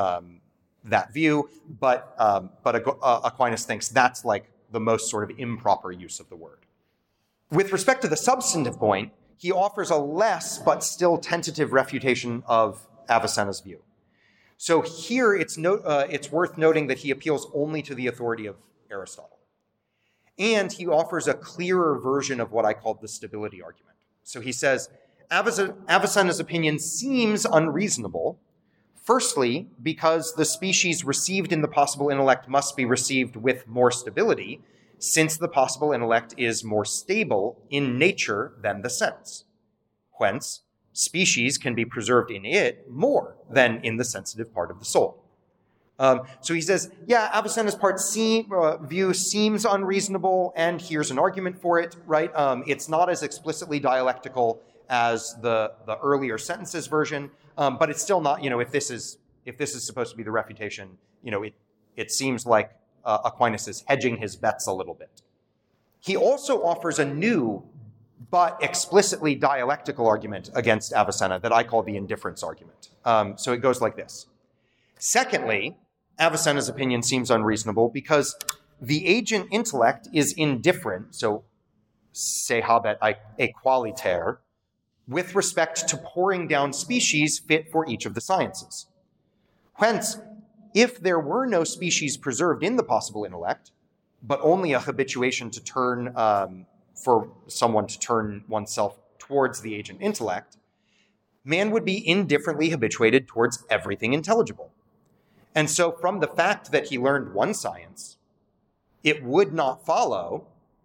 view, but Aquinas thinks that's like the most sort of improper use of the word. With respect to the substantive point, he offers a less but still tentative refutation of Avicenna's view. So here it's worth noting that he appeals only to the authority of Aristotle. And he offers a clearer version of what I called the stability argument. So he says, Avicenna's opinion seems unreasonable, firstly, because the species received in the possible intellect must be received with more stability, since the possible intellect is more stable in nature than the sense. Whence, species can be preserved in it more than in the sensitive part of the soul. So he says, yeah, Avicenna's view seems unreasonable, and here's an argument for it, right? It's not as explicitly dialectical as the earlier sentences version, but it's still not, if this is supposed to be the refutation, it seems like Aquinas is hedging his bets a little bit. He also offers a new but explicitly dialectical argument against Avicenna that I call the indifference argument. So it goes like this. Secondly, Avicenna's opinion seems unreasonable because the agent intellect is indifferent, so se habet equaliter, with respect to pouring down species fit for each of the sciences. Whence, if there were no species preserved in the possible intellect, but only a habituation to turn, for someone to turn oneself towards the agent intellect, man would be indifferently habituated towards everything intelligible. And so from the fact that he learned one science, it would not follow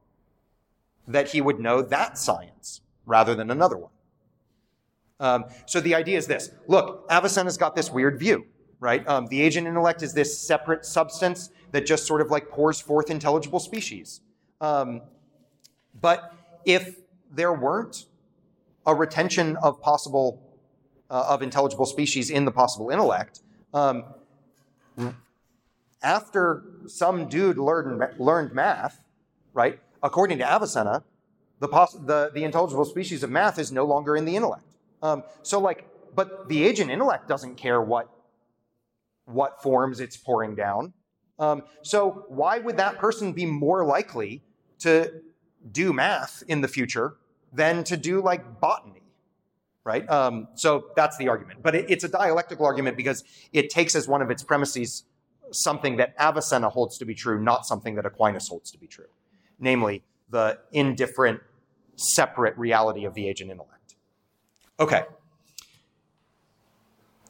that he would know that science rather than another one. So the idea is this. Look, Avicenna's got this weird view, right? The agent intellect is this separate substance that just sort of like pours forth intelligible species. But if there weren't a retention of intelligible species in the possible intellect, after some dude learned math, right? According to Avicenna, the intelligible species of math is no longer in the intellect. But the agent intellect doesn't care what forms it's pouring down. So why would that person be more likely to do math in the future than to do like botany, right? So that's the argument. But it's a dialectical argument because it takes as one of its premises something that Avicenna holds to be true, not something that Aquinas holds to be true, namely the indifferent, separate reality of the agent intellect. Okay.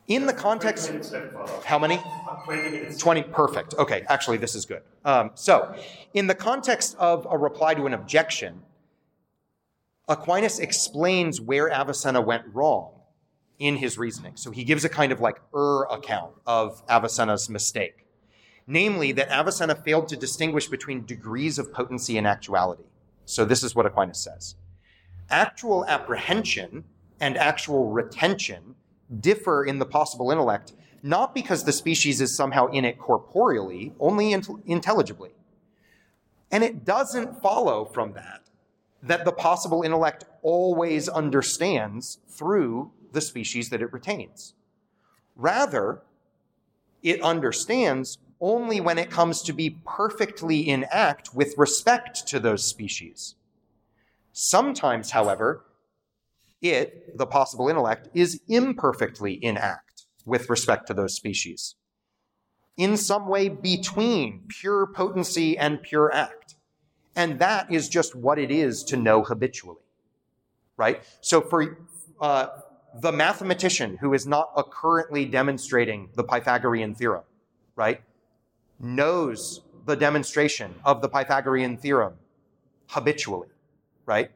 In the context, 20 minutes how many? 20 minutes. 20, perfect. Okay, actually, this is good. So, in the context of a reply to an objection, Aquinas explains where Avicenna went wrong in his reasoning. So he gives a kind of like account of Avicenna's mistake. Namely, that Avicenna failed to distinguish between degrees of potency and actuality. So this is what Aquinas says. Actual apprehension and actual retention differ in the possible intellect, not because the species is somehow in it corporeally, only intelligibly. And it doesn't follow from that the possible intellect always understands through the species that it retains. Rather, it understands only when it comes to be perfectly in act with respect to those species. Sometimes, however, the possible intellect, is imperfectly in act with respect to those species, in some way between pure potency and pure act. And that is just what it is to know habitually, right? So for the mathematician who is not currently demonstrating the Pythagorean theorem, right, knows the demonstration of the Pythagorean theorem habitually, right?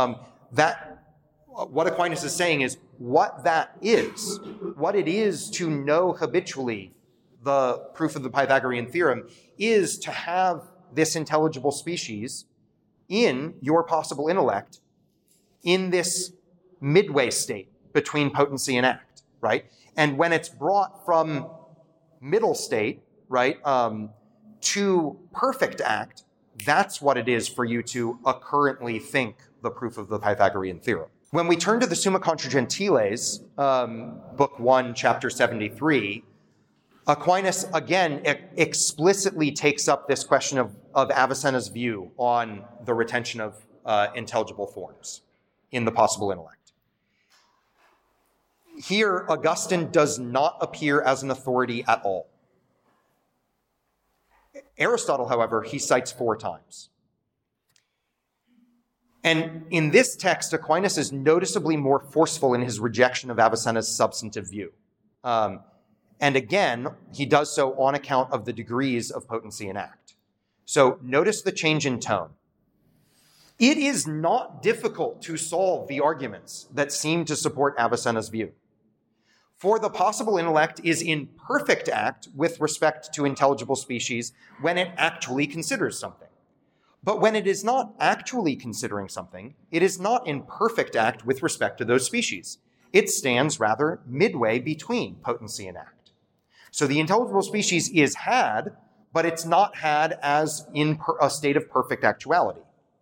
What Aquinas is saying is what it is to know habitually the proof of the Pythagorean theorem is to have this intelligible species in your possible intellect in this midway state between potency and act, right? And when it's brought from middle state, right, to perfect act, that's what it is for you to currently think the proof of the Pythagorean theorem. When we turn to the Summa Contra Gentiles, book 1, chapter 73, Aquinas again explicitly takes up this question of Avicenna's view on the retention of intelligible forms in the possible intellect. Here, Augustine does not appear as an authority at all. Aristotle, however, he cites 4 times. And in this text, Aquinas is noticeably more forceful in his rejection of Avicenna's substantive view. And again, he does so on account of the degrees of potency and act. So notice the change in tone. It is not difficult to solve the arguments that seem to support Avicenna's view. For the possible intellect is in perfect act with respect to intelligible species when it actually considers something. But when it is not actually considering something, it is not in perfect act with respect to those species. It stands rather midway between potency and act. So the intelligible species is had, but it's not had as in a state of perfect actuality.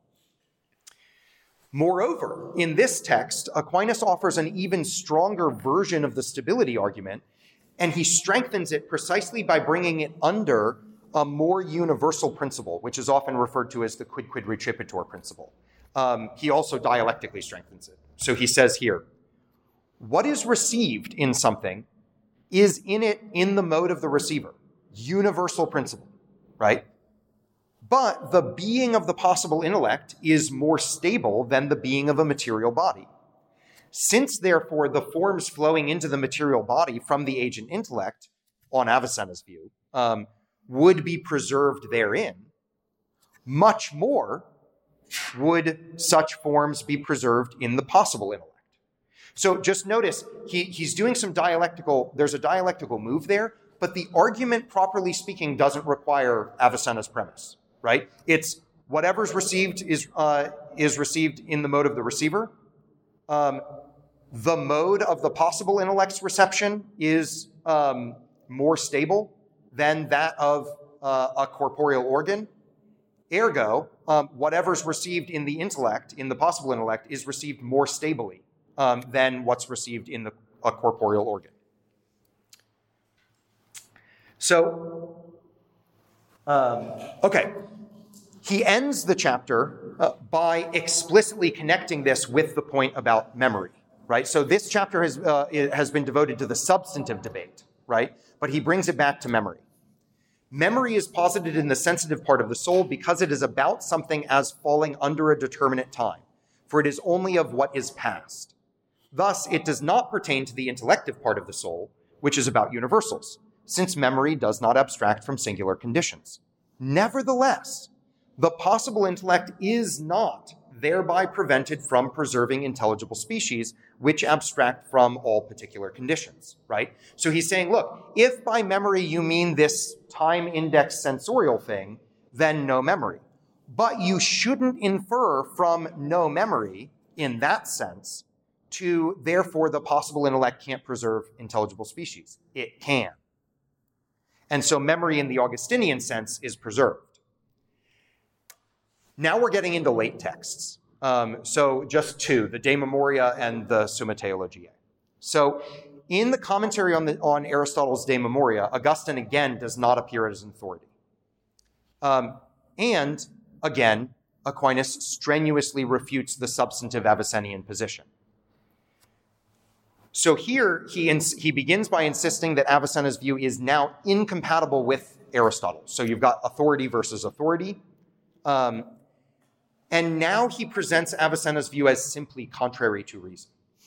Moreover, in this text, Aquinas offers an even stronger version of the stability argument, and he strengthens it precisely by bringing it under a more universal principle, which is often referred to as the quid recipitor principle. He also dialectically strengthens it. So he says here, what is received in something is in it in the mode of the receiver. Universal principle, right? But the being of the possible intellect is more stable than the being of a material body. Since, therefore, the forms flowing into the material body from the agent intellect, on Avicenna's view, would be preserved therein, much more would such forms be preserved in the possible intellect. So just notice, he's doing there's a dialectical move there, but the argument, properly speaking, doesn't require Avicenna's premise, right? It's whatever's received is received in the mode of the receiver. The mode of the possible intellect's reception is more stable than that of a corporeal organ. Ergo, whatever's received in the intellect, in the possible intellect, is received more stably than what's received in a corporeal organ. So, okay. He ends the chapter by explicitly connecting this with the point about memory, right? So this chapter has been devoted to the substantive debate, right? But he brings it back to memory. Memory is posited in the sensitive part of the soul because it is about something as falling under a determinate time, for it is only of what is past. Thus, it does not pertain to the intellective part of the soul, which is about universals, since memory does not abstract from singular conditions. Nevertheless, the possible intellect is not thereby prevented from preserving intelligible species, which abstract from all particular conditions, right? So he's saying, look, if by memory you mean this time index sensorial thing, then no memory. But you shouldn't infer from no memory in that sense to, therefore, the possible intellect can't preserve intelligible species. It can. And so memory in the Augustinian sense is preserved. Now we're getting into late texts. So just two, the De Memoria and the Summa Theologiae. So in the commentary on Aristotle's De Memoria, Augustine again does not appear as an authority. And again, Aquinas strenuously refutes the substantive Avicennian position. So here he begins by insisting that Avicenna's view is now incompatible with Aristotle. So you've got authority versus authority. And now he presents Avicenna's view as simply contrary to reason.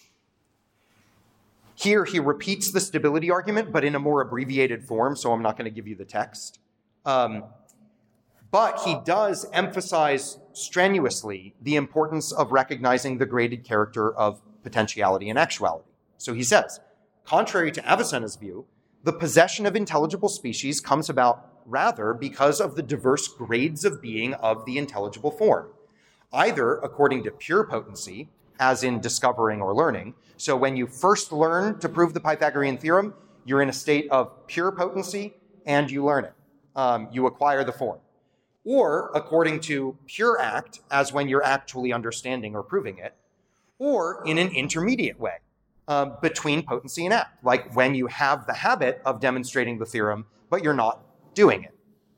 Here he repeats the stability argument, but in a more abbreviated form, so I'm not going to give you the text. But he does emphasize strenuously the importance of recognizing the graded character of potentiality and actuality. So he says, contrary to Avicenna's view, the possession of intelligible species comes about rather because of the diverse grades of being of the intelligible form, either according to pure potency, as in discovering or learning. So when you first learn to prove the Pythagorean theorem, you're in a state of pure potency and you learn it. You acquire the form. Or according to pure act, as when you're actually understanding or proving it, or in an intermediate way between potency and act, like when you have the habit of demonstrating the theorem, but you're not doing it.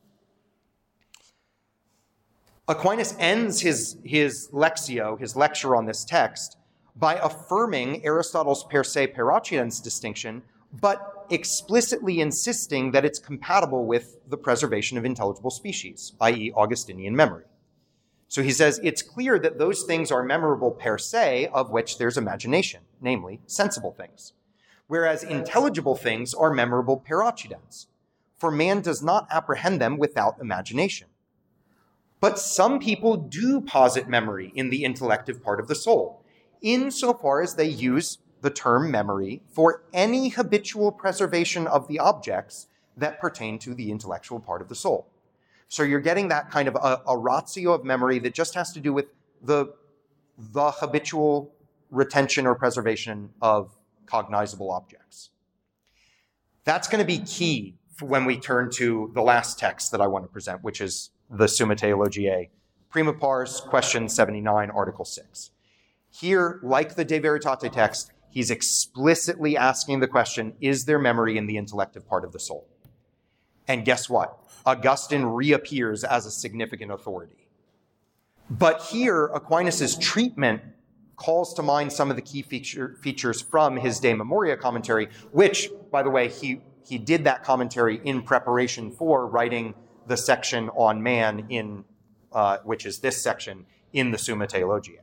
Aquinas ends his Lectio, his lecture on this text, by affirming Aristotle's per se per accidens distinction, but explicitly insisting that it's compatible with the preservation of intelligible species, i.e. Augustinian memory. So he says, it's clear that those things are memorable per se, of which there's imagination, namely sensible things, whereas intelligible things are memorable per accidens, for man does not apprehend them without imagination. But some people do posit memory in the intellective part of the soul, insofar as they use the term memory for any habitual preservation of the objects that pertain to the intellectual part of the soul. So you're getting that kind of a ratio of memory that just has to do with the habitual retention or preservation of cognizable objects. That's going to be key when we turn to the last text that I want to present, which is the Summa Theologiae, Prima Pars, question 79, article 6. Here, like the De Veritate text, he's explicitly asking the question, is there memory in the intellective part of the soul? And guess what? Augustine reappears as a significant authority. But here, Aquinas' treatment calls to mind some of the key features from his De Memoria commentary, which, by the way, he did that commentary in preparation for writing the section on man in, which is this section, in the Summa Theologiae.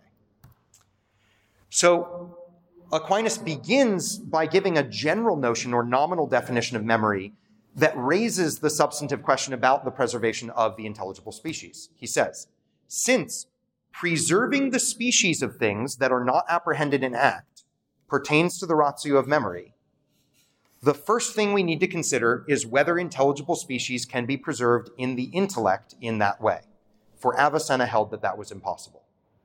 So Aquinas begins by giving a general notion or nominal definition of memory that raises the substantive question about the preservation of the intelligible species. He says, since preserving the species of things that are not apprehended in act pertains to the ratio of memory, the first thing we need to consider is whether intelligible species can be preserved in the intellect in that way. For Avicenna held that that was impossible.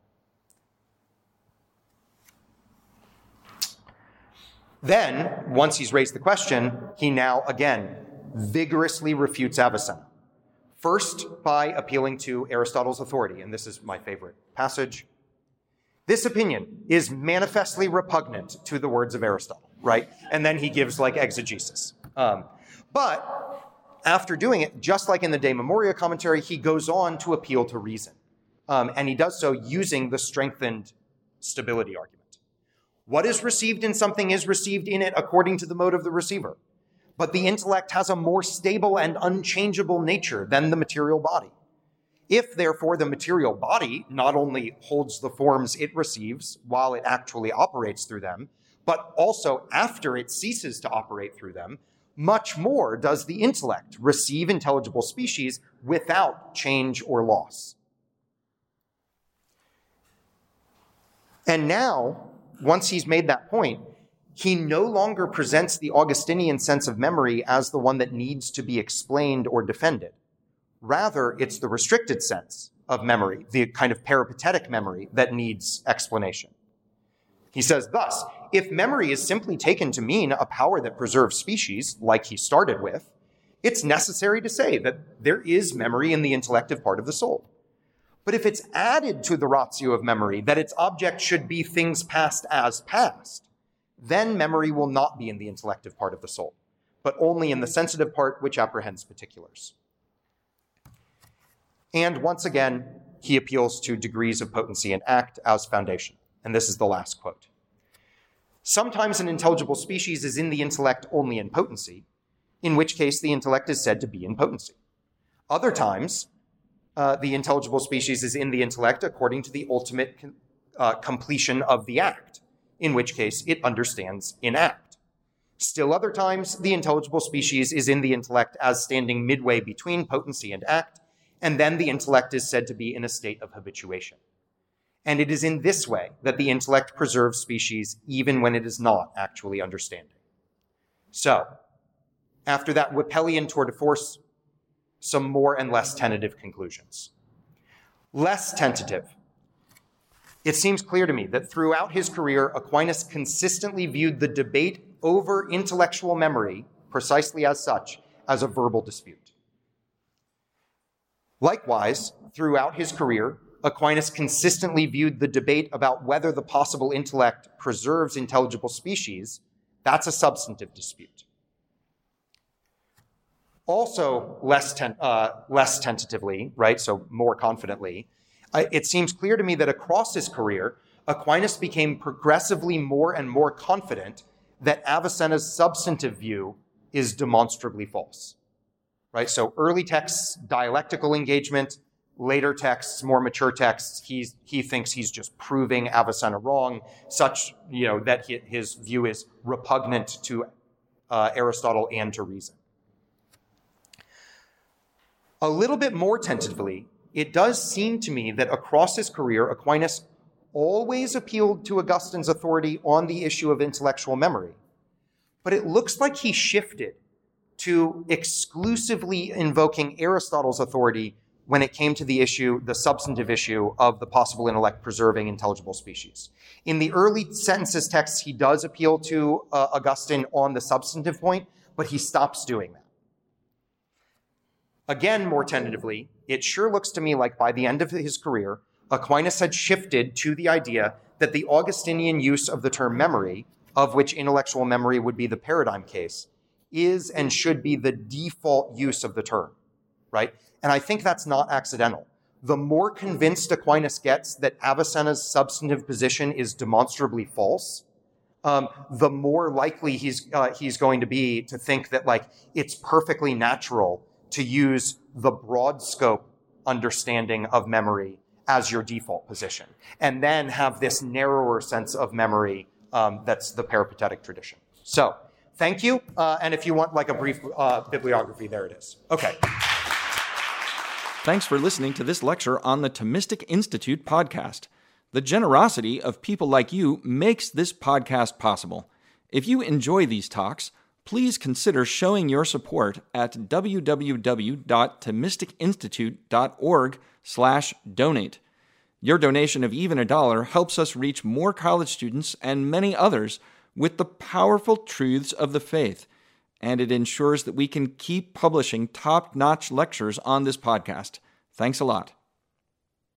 Then, once he's raised the question, he now, again, vigorously refutes Avicenna. First, by appealing to Aristotle's authority, and this is my favorite passage. This opinion is manifestly repugnant to the words of Aristotle, right? And then he gives like exegesis. But after doing it, just like in the De Memoria commentary, he goes on to appeal to reason. And he does so using the strengthened stability argument. What is received in something is received in it according to the mode of the receiver. But the intellect has a more stable and unchangeable nature than the material body. If, therefore, the material body not only holds the forms it receives while it actually operates through them, but also after it ceases to operate through them, much more does the intellect receive intelligible species without change or loss. And now, once he's made that point, he no longer presents the Augustinian sense of memory as the one that needs to be explained or defended. Rather, it's the restricted sense of memory, the kind of peripatetic memory that needs explanation. He says, thus, if memory is simply taken to mean a power that preserves species, like he started with, it's necessary to say that there is memory in the intellective part of the soul. But if it's added to the ratio of memory that its object should be things past as past, then memory will not be in the intellective part of the soul, but only in the sensitive part which apprehends particulars. And once again, he appeals to degrees of potency and act as foundation. And this is the last quote. Sometimes an intelligible species is in the intellect only in potency, in which case the intellect is said to be in potency. Other times, the intelligible species is in the intellect according to the ultimate completion of the act, in which case it understands in act. Still other times, the intelligible species is in the intellect as standing midway between potency and act, and then the intellect is said to be in a state of habituation. And it is in this way that the intellect preserves species even when it is not actually understanding. So, after that Whippelian tour de force, some more and less tentative conclusions. Less tentative. It seems clear to me that throughout his career, Aquinas consistently viewed the debate over intellectual memory, precisely as such, as a verbal dispute. Likewise, throughout his career, Aquinas consistently viewed the debate about whether the possible intellect preserves intelligible species, that's a substantive dispute. Also, less tentatively, right, so more confidently, it seems clear to me that across his career, Aquinas became progressively more and more confident that Avicenna's substantive view is demonstrably false. Right? So early texts, dialectical engagement, later texts, more mature texts, he thinks he's just proving Avicenna wrong, such that his view is repugnant to Aristotle and to reason. A little bit more tentatively, it does seem to me that across his career, Aquinas always appealed to Augustine's authority on the issue of intellectual memory. But it looks like he shifted to exclusively invoking Aristotle's authority when it came to the substantive issue of the possible intellect preserving intelligible species. In the early sentences texts, he does appeal to Augustine on the substantive point, but he stops doing that. Again, more tentatively, it sure looks to me like by the end of his career, Aquinas had shifted to the idea that the Augustinian use of the term memory, of which intellectual memory would be the paradigm case, is and should be the default use of the term, right? And I think that's not accidental. The more convinced Aquinas gets that Avicenna's substantive position is demonstrably false, the more likely he's going to be to think that it's perfectly natural to use the broad scope understanding of memory as your default position, and then have this narrower sense of memory that's the peripatetic tradition. So, thank you, and if you want a brief bibliography, there it is. Okay. Thanks for listening to this lecture on the Thomistic Institute podcast. The generosity of people like you makes this podcast possible. If you enjoy these talks, please consider showing your support at www.thomisticinstitute.org/donate. Your donation of even $1 helps us reach more college students and many others with the powerful truths of the faith, and it ensures that we can keep publishing top-notch lectures on this podcast. Thanks a lot.